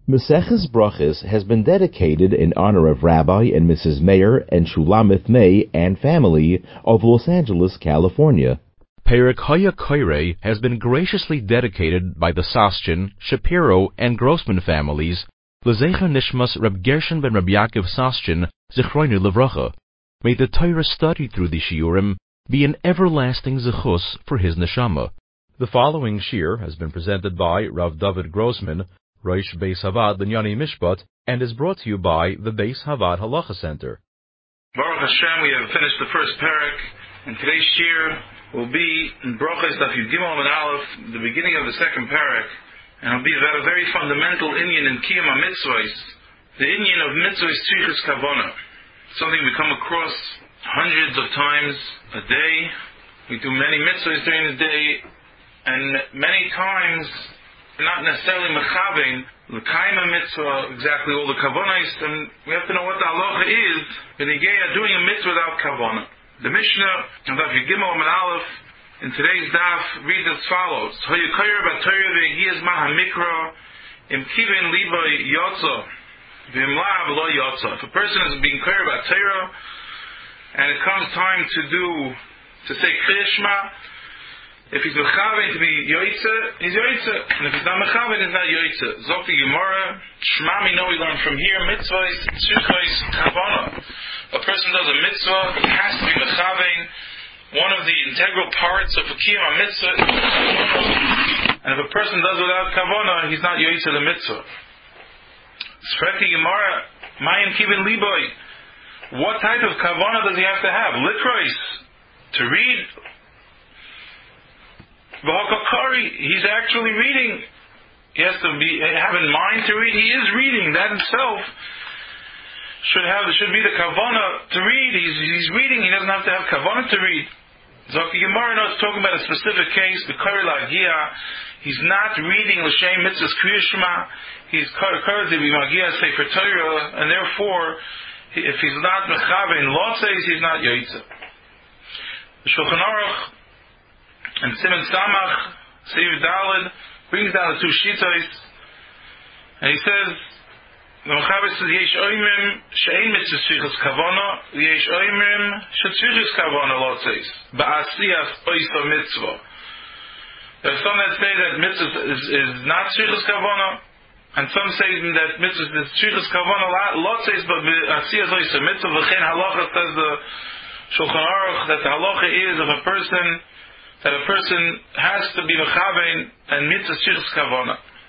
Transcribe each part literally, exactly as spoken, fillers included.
Maseches Brachos has been dedicated in honor of Rabbi and Missus Meir and Shulamith May and family of Los Angeles, California. Perek Haya Koire has been graciously dedicated by the Sostchen, Shapiro, and Grossman families, L'Zecher Nishmas Reb Gershon ben Reb Yaakov Sostchen, Zichroinu Levracha. May the Torah studied through the Shiurim be an everlasting zechus for his neshama. The following shir has been presented by Rav David Grossman, Rosh Beis Havad Linyani Mishpat, and is brought to you by the Beis Havad Halacha Center. Baruch Hashem, we have finished the first parak, and today's shir will be in Brachos Daf Yud Gimel and Aleph, the beginning of the second parak, and it'll be about a very fundamental inyan in Kiyum HaMitzvos, the inyan of mitzvos tzrichas kavana, something we come across hundreds of times a day. We do many mitzvahs during the day, and many times not necessarily mechaving l'kaim mitzvah, exactly all the kavanos, and we have to know what the halacha is b'negei doing a mitzvah without kavana. The Mishnah, Daf Yud Gimel Amud Aleph, in today's daf reads as follows: Hayukayer b'Torah ve'giyaz ma'hamikra im kiven liba yotza v'imlav lo yotza. If a person is being kayer about Torah, and it comes time to do to say Kriyashma, if he's mechaven to be yoytze, he's yoytze. And if he's not mechaven, he's not yoytze. Zok the Gemara, Shema we know we learn from here, mitzvahs, tzrichos, kavana. A person does a mitzvah, he has to be mechaven. One of the integral parts of a kiyum mitzvah is kavana. And if a person does without kavana, he's not yoytze the mitzvah. Sfrek the Gemara, Mayin kivin liboy. What type of kavana does he have to have? Likrois, to read. He's actually reading. He has to be have in mind to read. He is reading. That itself should have should be the kavana to read. He's he's reading. He doesn't have to have kavana to read. Zaki Gemara is talking about a specific case. The Kari Lagia. He's not reading l'shem mitzvahs kriyashma. He's Kari to be magia sefer Torah, and therefore, if he's not mechaven lotzes, he's not yoytze. The Shulchan Aruch and Siman Samach, Seif Daled, brings down the two shitos, and he says, the Mechaber says, Yesh oimrim she'ein mitzvah tzrichas kavana, Yesh oimrim she'tzrichas kavana lotzes, ba'asiyas oisa mitzvah. There are some that say that mitzvah is, is not tzrichas kavana, and some say that mitzvah is tzrichas kavana lotzes, but ba'asiyas oisa mitzvah. V'chein halacha, says the Shulchan Aruch, that the halacha is of a person that a person has to be mechaven and mitzvah tzrichas kavana.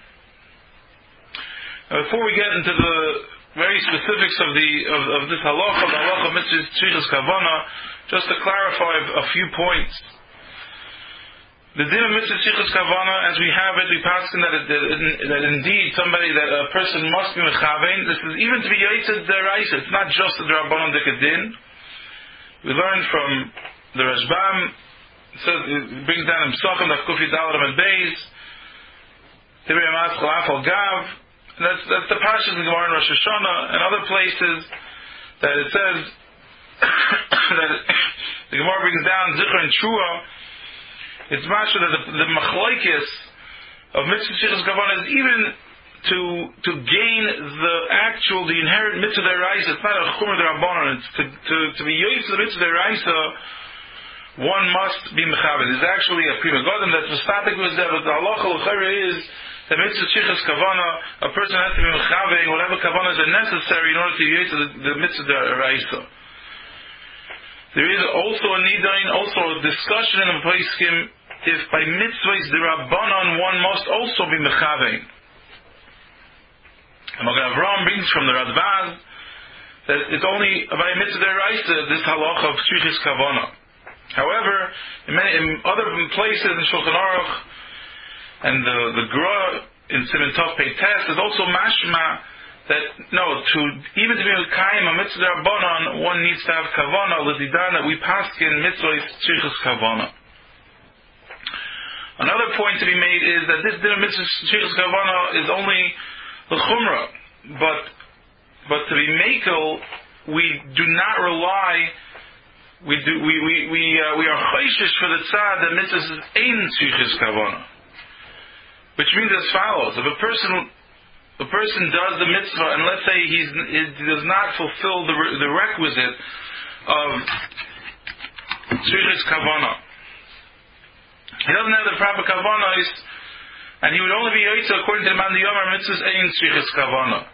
Now, before we get into the very specifics of the of, of this halacha, the halacha of mitzvah tzrichas kavana, just to clarify a few points. The din of mitzvah tzrichas kavana, as we have it, we pass in that, it, that, that indeed somebody that a person must be mechaven. This is even to be yoytze deraisa. It's not just the Rabbanon Dikadin. We learned from the Rashbam. So it brings down in Psachim Daf Kufi Dalet Amud Beis, Divrei Amas Chalaf Al Gav. That's that's the Pashas in Gemara in Rosh Hashanah and other places that it says that the Gemara brings down Zichron and Trua. It's mashma that the, the machlokes of mitzvah tzrichas kavana is even to to gain the actual the inherent mitzvah deraisa. It's not a chumra d'Rabbanan. It's to to to be yoytze the mitzvah deraisa. One must be mechaven. There's actually a prima godem that's static with that, but the halacha l'chayra is that mitzvah tzrichas kavana, a person has to be mechaven whatever kavanas are necessary in order to use the, the mitzvah deraisa. There is also a nidain, also a discussion in the poskim if by mitzvahs d'Rabbanan one must also be mechaven. And Magen Avraham brings from the Radbaz that it's only by mitzvah deraisa this halacha of tzrichas kavana. However, in, many, in other places in Shulchan Aruch and the the Gra in Siman Tov Pei Tes is also mashma that no, to even to be mekayim a mitzvah d'Rabbanan, one needs to have kavana l'didan that we paskin mitzvah tzrichas kavana. Another point to be made is that this din of mitzvah tzrichas kavana is only the chumrah, but but to be makel, we do not rely. We do we we we uh, we are chayshish for the tzad that mitzvah is ein tzrichas kavana, which means as follows: if a person a person does the mitzvah, and let's say he's, he does not fulfill the, the requisite of tzrichas kavanah. He doesn't have the proper kavanahs, and he would only be yoytza according to the man the Yomar mitzvahs ein tzrichas kavanah.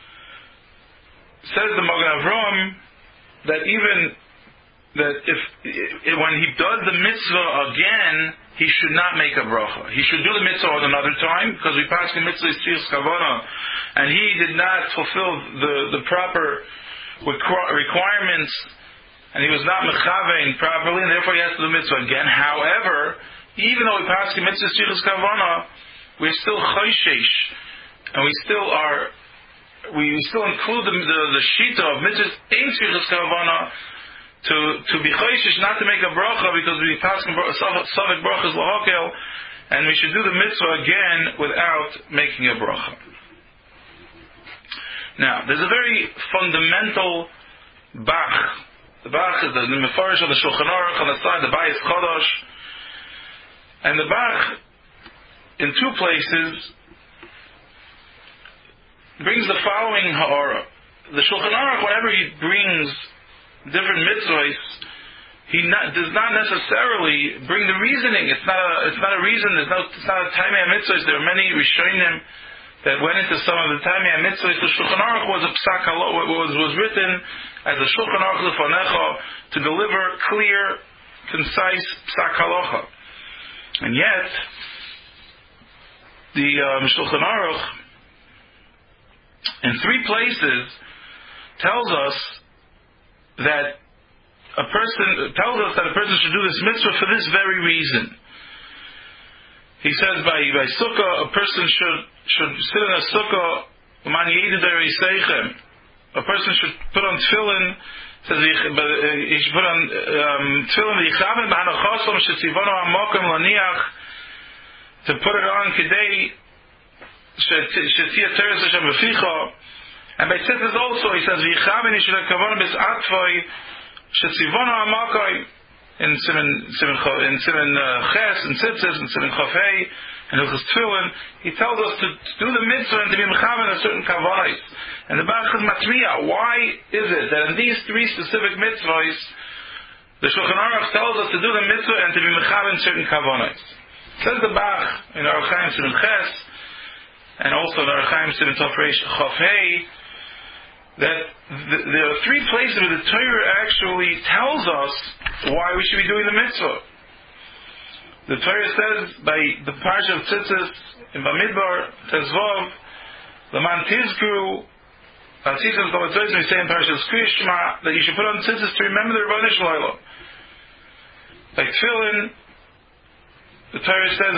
Says the Magen Avraham that even that if, if when he does the mitzvah again, he should not make a bracha. He should do the mitzvah at another time, because we passed the mitzvah is tzrichas kavanah, and he did not fulfill the, the proper requirements, and he was not mechavein properly, and therefore he has to do the mitzvah again. However, even though we passed the mitzvah is tzrichas kavanah, we're still chayshesh, and we still are we still include the the, the shita of mitzvahs ein tzrichas kavanah to to be chayshish, not to make a bracha, because we pass savik brachas lahakel, and we should do the mitzvah again without making a bracha. Now, there's a very fundamental bach. The bach is the, the mefarish on the Shulchan Aruch on the side, the Bayis Chodosh, and the bach in two places brings the following ha'ara. The Shulchan Aruch, whenever he brings different mitzvahs, he not, does not necessarily bring the reasoning. It's not a, it's not a reason. There's no, it's not a taimei mitzvahs. There are many rishonim that went into some of the taimei mitzvahs. The Shulchan Aruch was a psak halacha, was was written as a Shulchan Aruch lefanecha to deliver clear, concise psak halacha, and yet the um, Shulchan Aruch in three places tells us that a person tells us that a person should do this mitzvah for this very reason. He says by by sukkah, a person should should sit in a sukkah. Man yediderei seichem. A person should put on tefillin. Says he should put on tefillin v'yichaven b'hanachasom shetzivonu hamokem laniach, to put it on kedei shetzia teres Hashem b'ficha. And by tzitzis also he says v'yichaven he should have kavanah b's'atvoi shetzivonu hamokem in Simen in Simen Ches and Tzitzis and Simen Chafei and Hilchos Tefillin. He tells us to, to do the mitzvah and to be mechaven a certain kavanahs. And the Bach is matmiya. Why is it that in these three specific mitzvahs, the Shulchan Aruch tells us to do the mitzvah and to be mechaven certain kavanahs? Says the Bach in Orach Chaim Simen Ches and also in Orach Chaim Simen Tofreish Chafei that th- there are three places where the Torah actually tells us why we should be doing the mitzvah. The Torah says by the Parsha of Tzitzis in Bamidbar Tezvav, Laman Tizkru, Tzitzis B'Matzoyz, we say in Parsha Kriya Shema that you should put on Tzitzis to remember the Rebbeinu Shalom. Like Tefillin, the Torah says,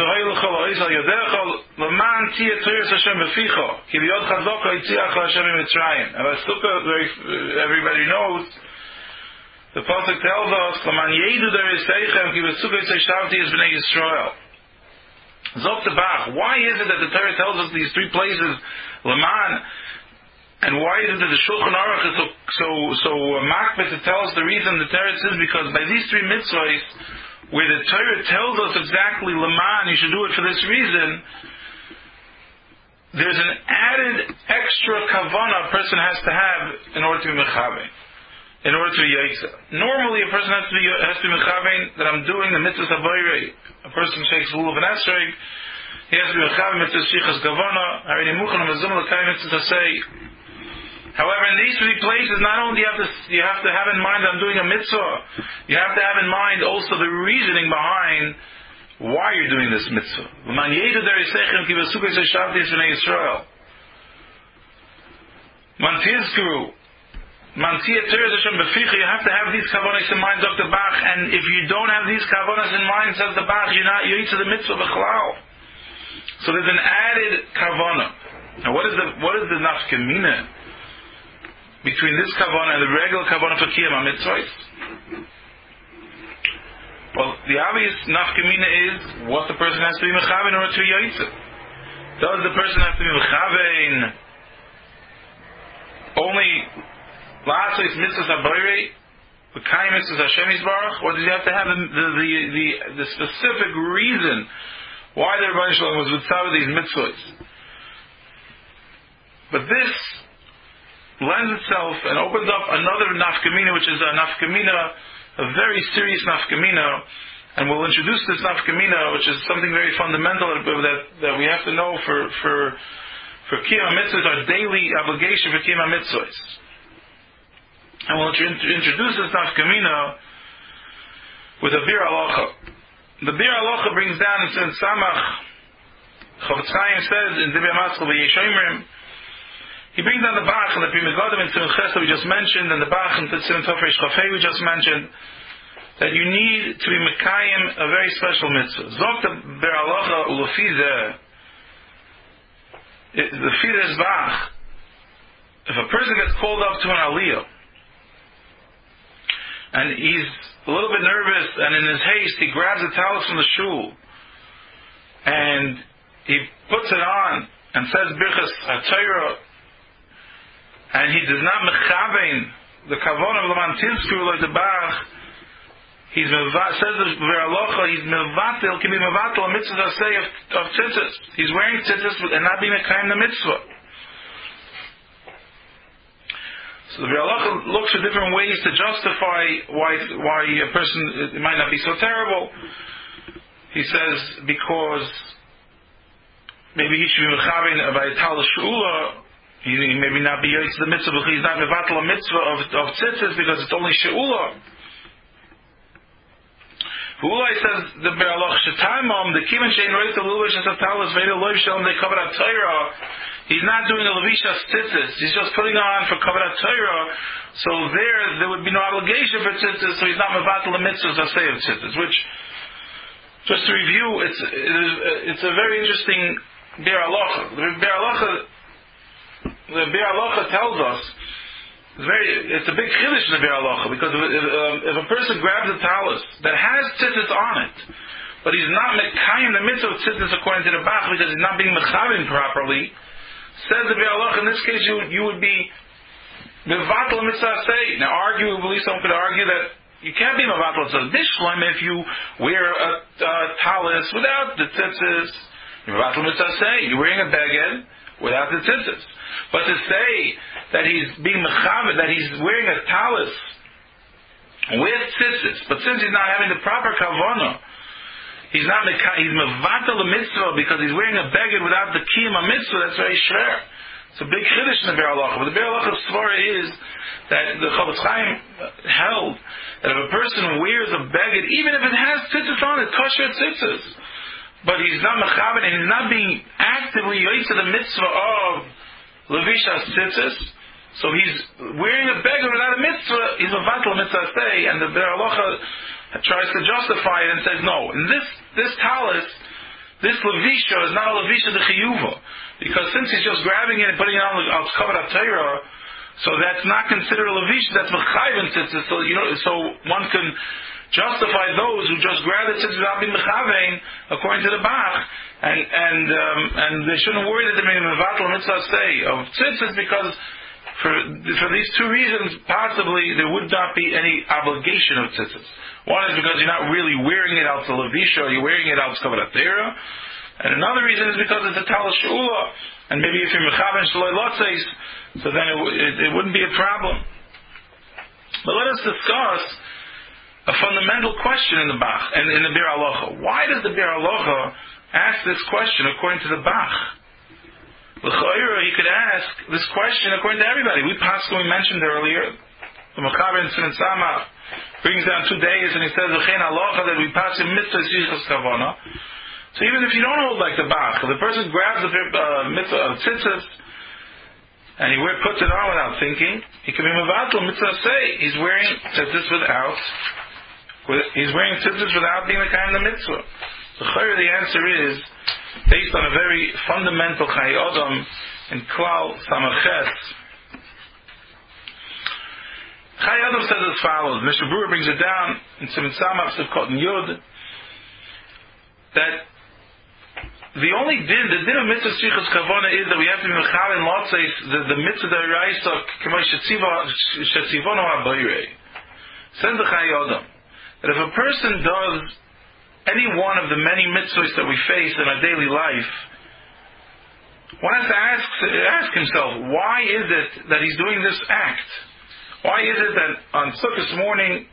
Laman Tiyah Torah Hashem B'Ficha, Ki B'Yod Chazoko Yitziach Hashem Mitzrayim. And by Sukkah, everybody knows. The Pasuk tells us, "Laman yedu derei seichem ki b'sukkah yitzei es b'nei Yisrael." Zok the Bach. Why is it that the Torah tells us these three places, Laman, and why is it that the Shulchan Aruch is so so so uh, makbet to tell us the reason the Torah says? Because by these three mitzvahs, where the Torah tells us exactly Laman, you should do it for this reason, there's an added extra kavanah a person has to have in order to be mechaven. In order to be yaitza. Normally, a person has to be has to be mechaven that I'm doing the mitzvahs habayre. A person shakes lulav and esrog. He has to be mechaven mitzvahs shichas gavana. Harini muchan amazum l'kay mitzvahs hasei. However, in these three places, not only do you have to you have to have in mind that I'm doing a mitzvah, you have to have in mind also the reasoning behind why you're doing this mitzvah. L'man yedu derei seichem ki b'sukkah yitzei shavti es b'nei Yisrael. Man tizkuru. Mantia Teres Hashem B'Ficha, you have to have these kavanas in mind, Doctor Bach, and if you don't have these kavanas in mind, says the Bach, you're not yoytza the mitzvah b'chalal. So there's an added kavana. Now what is the what is the nafkamina between this kavana and the regular kavana for kiyam mitzvahs? Well, the obvious nafkamina is what the person has to be mechaven in order to yoytza. Does the person have to be mechaven only La'asos mitzvahs habayre, v'kayim mitzvahs Hashem Yisbarach, or does he have to have the the the, the, the specific reason why the Rebbeinu Shalom was with these mitzvahs? But this lends itself and opens up another nafkamina, which is a nafkamina, a very serious nafkamina, and we'll introduce this nafkamina, which is something very fundamental that that we have to know for for for kiyam mitzvahs, our daily obligation for kiyam mitzvahs. And we'll introduce this nafkamina with a bir halacha. The bir halacha brings down in Sin Samach. Chofetz Chaim says in Dibei Matzkel v'Yeshomrim. He brings down the Bach and the Pri Megadim in Tzimtzum Ches that we just mentioned, and the Bach and the Tzimtzum Tofresh Chafei we just mentioned, that you need to be Mekayim a very special mitzvah. Zok the Ber Halacha Ulefizeh, the Fidesz Bach, if a person gets called up to an Aliyah, and he's a little bit nervous, and in his haste he grabs a talus from the shul, and he puts it on, and says Birchas HaTorah, and he does not mechavein the kavon of the mantinskru like the Bach, he's meva- says the Veralocha, he's mevatel, can be mevatel a mitzvah say of, of tzitzis. He's wearing tzitzis and not being mekayim the mitzvah. So the Veralocha looks for different ways to justify why why a person, it might not be so terrible. He says because maybe he should be mechavein by a tal sh'ula. He maybe not be yotz the mitzvah, but he's not mevatel a mitzvah of, of tzitzis because it's only she'ula. Ulai says the Beraloch Shetaimam, the Kivan Shein Reis the Lulish and Satalis Veda Loiv Shalom they covered at Torah. He's not doing a Levisha tzitzis. He's just putting on for covered at Torah. So there, there would be no obligation for tzitzis. So he's not mevatel the mitzvahs that say of tzitzis. Which, just to review, it's it is, it's a very interesting Beraloch. The Beraloch. The Bir Halacha tells us it's very it's a big chiddush in the Bir Halacha because if, if, um, if a person grabs a talus that has tzitzis on it, but he's not mekayim the mitzvah of tzitzis according to the Bach because he's not being mechavim properly, says the Bir Halacha in this case you you would be mevatel mitzvah say. Now, arguably, someone could argue that you can't be mevatel mitzvah dishlam if you wear a, a talus without the tzitzis. You're mevatel mitzvah say. You're wearing a beged without the tzitzis. But to say that he's being mechamed, that he's wearing a talus with tzitzis, but since he's not having the proper kavanah, he's not he's mevatel the mitzvah because he's wearing a beged without the kiyum mitzvah. That's very shver. It's a big chiddush in the Bir Halacha. But the Bir Halacha's svara is that the Chofetz Chaim held that if a person wears a beged, even if it has tzitzis on it, kosher tzitzis, but he's not mechamed and he's not being actively yotz to the mitzvah of Levisha tzitzis, so he's wearing a beged without a mitzvah, he's a vatal mitzvah say, and the Bir Halacha tries to justify it and says, no, and this, this talus, this Levisha is not a Levisha de Chiyuva, because since he's just grabbing it and putting it on al covered Torah, so that's not considered a Levisha, that's Mechayven tzitzis, so, you know, so one can justify those who just grab the tzitzis without being Mechavein, according to the Bach, and and um, and they shouldn't worry that they may mevatel mitzvah say of tzitzis because for for these two reasons possibly there would not be any obligation of tzitzis. One is because you're not really wearing it out to levisha, you're wearing it out to cover atera, and another reason is because it's a talus she'ula, and maybe if you're mechaven shaloi lotzeis, so then it, it, it wouldn't be a problem. But let us discuss a fundamental question in the Bach and in the Bir Halacha. Why does the Bir Halacha ask this question according to the Bach? L'chayra, he could ask this question according to everybody. We passed, we mentioned earlier, the Mechaber in Siman Samach brings down two days and he says, L'chein halacha, that we pass in mitzvah yichas kavana. So even if you don't hold like the Bach, if the person grabs the uh, mitzvah of tzitzis and he wear, puts it on without thinking, he can be mevatel mitzvah say. He's wearing tzitzis without, with, he's wearing tzitzis without being the kind of the mitzvah. So the answer is based on a very fundamental Chai Adam in Klal Samaches. Chai Adam says as follows. Mister Brewer brings it down in Siman Samach Sivkot and Yud that the only din, the din of mitzvah shichas kavana is that we have to be mechal in lotzeis the, the mitzvah deraisa k'may shetzivonu habayirei. Says the Chai Adam that if a person does any one of the many mitzvahs that we face in our daily life, one has to ask, ask himself, why is it that he's doing this act? Why is it that on Sukkot morning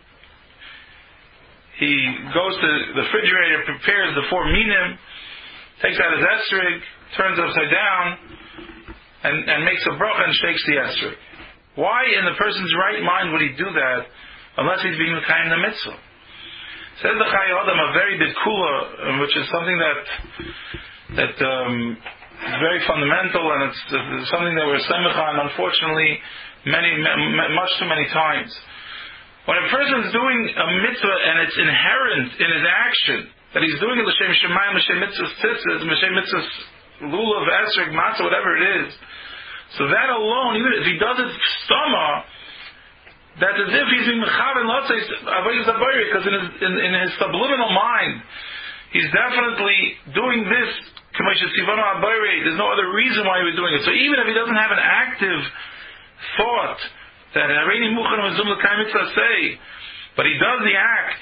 he goes to the refrigerator, prepares the four minim, takes out his esrog, turns it upside down, and, and makes a bracha and shakes the esrog? Why in the person's right mind would he do that unless he's being mekayim the mitzvah? Says the Chai Adam a very big kula, which is something that that um, is very fundamental, and it's, it's something that we're semich on, unfortunately, many, much too many times. When a person is doing a mitzvah and it's inherent in his action, that he's doing it l'shem shemayim, l'shem mitzvahs tzitzis, l'shem mitzvahs lulav, esrog, matzah, whatever it is, so that alone, even if he does it stama, that's as if he's being mechaven lotzes avodas habayra, because in his, in, in his subliminal mind, he's definitely doing this. There's no other reason why he was doing it. So even if he doesn't have an active thought that say, but he does the act,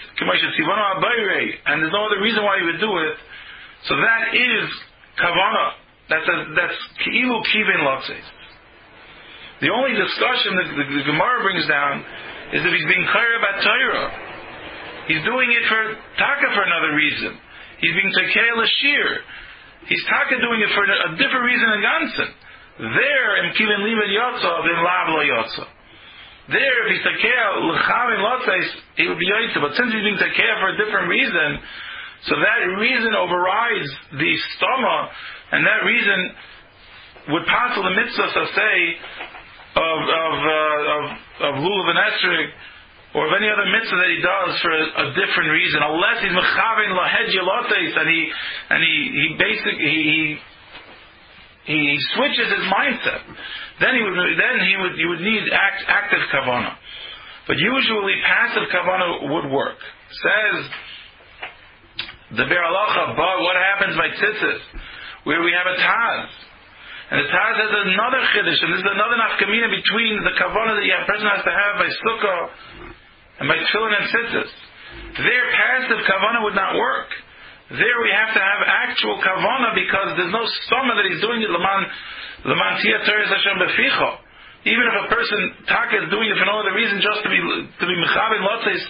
and there's no other reason why he would do it, so that is kavanah. That's a, that's ki'ilu kiven lotzes. The only discussion that the, the Gemara brings down is if he's being clear about Torah. He's doing it for taka for another reason. He's being tekei l'shir. He's taka doing it for a different reason in Gansen. There, in kiven livad yotza, in lav lo yotza. There, if he's tekei l'chavin lotzes, he would be yotza. But since he's being tekei for a different reason, so that reason overrides the stoma, and that reason would pass the mitzvah to say of of uh, of, of lulav and esrog, or of any other mitzvah that he does for a, a different reason, unless he's mechaven lahed yalotes, and he and he he basically he he switches his mindset. Then he would then he would you would need act, active kavanah, but usually passive kavanah would work. Says the Be'er Halacha, but what happens by tzitzis, where we have a taz, and the taz has another chiddush, and this is another nafkamina between the kavanah that a person has to have by sukkah and by tefillin and tzitzis. There, passive kavanah would not work. There, we have to have actual kavanah, because there's no stomach that he's doing it leman leman tia teres Hashem beficho. Even if a person taka is doing it for no other reason, just to be to be mechaben lotzes.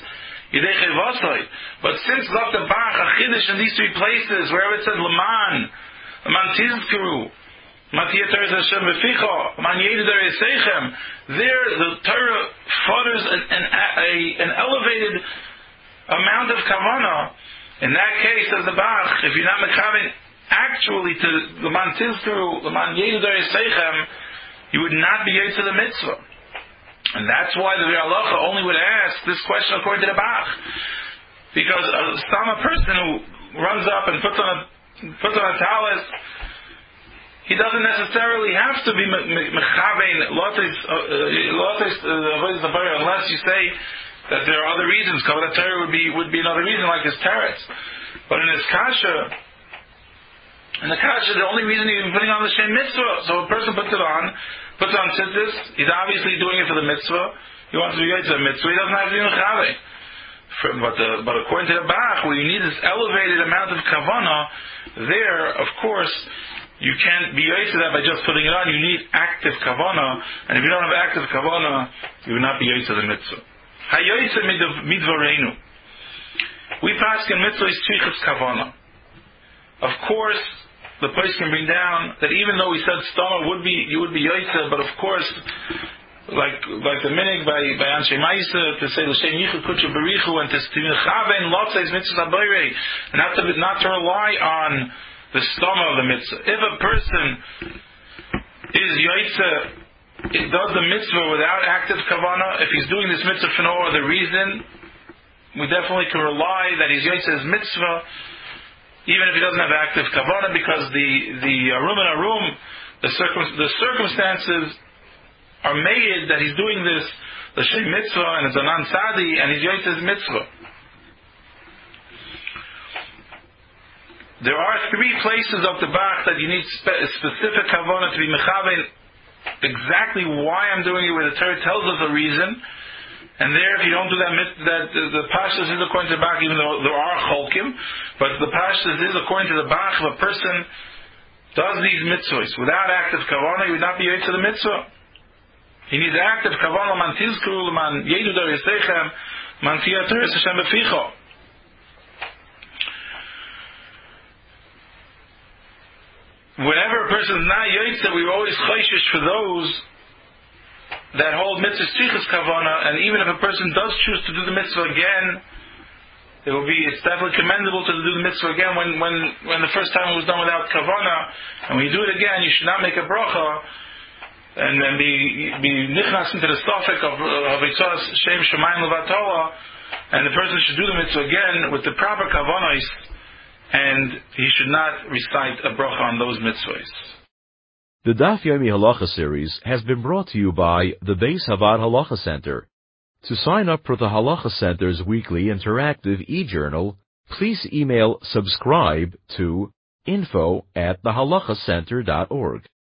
But since Doctor Bach, a chiddush in these three places, wherever it says Laman, Laman Tizkuru, Matiyah Torah Hashem Beficho, Man Yedidar Yisechem, there the Torah foders an, an, a, an elevated amount of kavanah. In that case, says the Bach, if you're not mechaven actually to Laman Tizkuru, Laman Yedidar Yisechem, you would not be yed to the mitzvah. And that's why the Be'er Halacha only would ask this question according to the Bach. Because a Stama person who runs up and puts on a puts on a talis, he doesn't necessarily have to be mechavein lotes lotes unless you say that there are other reasons. Kavod Torah would be would be another reason, like his teretz. But in his kasha, in the kasha, the only reason he's putting on the shem mitzvah. So a person puts it on. Puts on tzitzis, he's obviously doing it for the mitzvah. He wants to be going to the mitzvah. He doesn't have to be mechavein. But the, but according to the Bach, where you need this elevated amount of kavanah, there, of course, you can't be yotze to that by just putting it on. You need active kavanah, and if you don't have active kavanah, you will not be yotze to the mitzvah. Hayotze midvareinu. We pass in mitzvah is tzrichas kavanah. Of course, the place can bring down that even though we said stama would be you would be yotze, but of course, like like the minig by by Anshe Ma'isa to say l'shem yichud kutsha berichu and to mechaven lotzes mitzvah habayre, and not to not to rely on the stama of the mitzvah. If a person is yotze, it does the mitzvah without active kavanah. If he's doing this mitzvah for no other reason, we definitely can rely that he's yotze his mitzvah, even if he doesn't have active kavanah, because the the arum and arum, the circum, the circumstances are made that he's doing this the shem mitzvah and it's a non sadi and he's yotze his mitzvah. There are three places of the Bach that you need spe- specific kavanah to be mechaven. Exactly why I'm doing it, where the Torah tells us the reason. And there, if you don't do that, that the, the pashtus is according to the Bach, even though there are cholkim, but the pashtus is according to the Bach, if a person does these mitzvahs without active kavanah, he would not be able to the mitzvah. He needs active kavanah, man tizkuru, man yedu dar yisechem, man tiyatur Hashem beficho. Whenever a person is not yotze, we always chayshish for those that hold mitzvahs tzrichas kavanah, and even if a person does choose to do the mitzvah again, it will be, it's definitely commendable to do the mitzvah again when, when, when the first time it was done without kavanah, and when you do it again, you should not make a bracha, and then be, be nichnas into the stafik of Havitzas Shem Shemayim Levatala, and the person should do the mitzvah again with the proper kavanahs, and he should not recite a bracha on those mitzvahs. The Daf Yomi Halacha series has been brought to you by the Beis Havad Halacha Center. To sign up for the Halacha Center's weekly interactive e-journal, please email subscribe to info at the halacha center dot org.